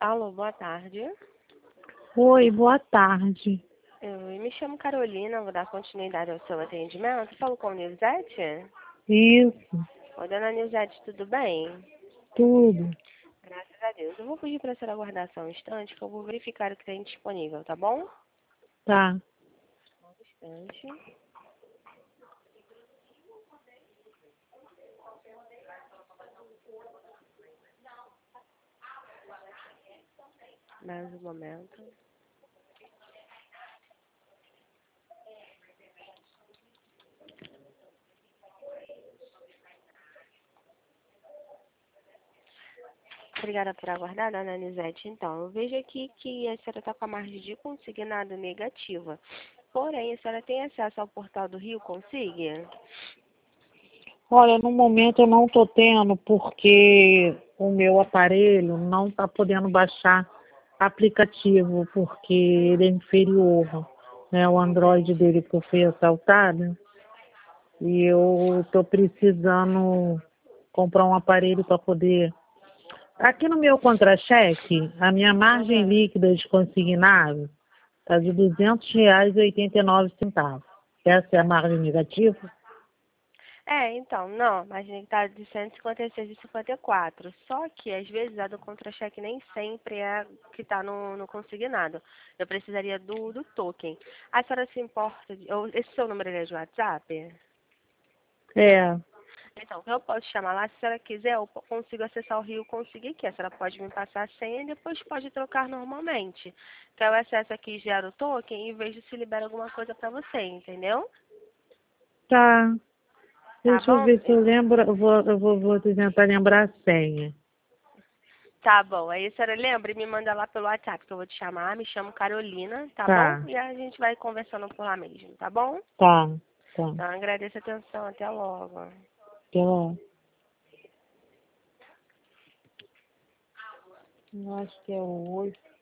Alô, boa tarde. Oi, boa tarde. Eu me chamo Carolina, vou dar continuidade ao seu atendimento. Falo com a Nilzete? Isso, Oi, dona Nilzete, tudo bem? tudo. Graças a Deus. Eu vou pedir para a senhora aguardar só um instante, que eu vou verificar o que tem disponível, tá bom? Tá. Um instante. Mais um momento. Obrigada por aguardar, dona Nilzete. Então, eu vejo aqui que a senhora está com a margem de consignado negativa. Porém, a senhora tem acesso ao portal do Rio Consiga? Olha, no momento eu não tô tendo porque o meu aparelho não tá podendo baixar aplicativo porque ele é inferior, né? O Android Entendi. dele que eu fui assaltado e eu tô precisando comprar um aparelho para poder. Aqui no meu contra-cheque, a minha margem Aham. líquida de consignado está de R$ 200,89. Essa é a margem negativa? Então, não, mas ele está de 156,54. Só que, às vezes, a do contra-cheque nem sempre é a que está no consignado. Eu precisaria do token. A senhora se importa esse seu número é de WhatsApp? É, Então, eu posso chamar lá, se a senhora quiser, eu consigo acessar o Rio Conseguir, que a senhora pode me passar a senha e depois pode trocar normalmente. Que eu acesso aqui e gero o token e vejo se libera alguma coisa para você, entendeu? tá. Tá Deixa eu bom? ver se eu lembro. Eu vou tentar lembrar a senha. Tá bom. Aí a senhora lembra e me manda lá pelo WhatsApp, que eu vou te chamar. Me chamo Carolina, tá bom? Tá, E a gente vai conversando por lá mesmo, tá bom? tá, tá. Então, agradeço a atenção. Até logo. Pela, eu acho que é o 8.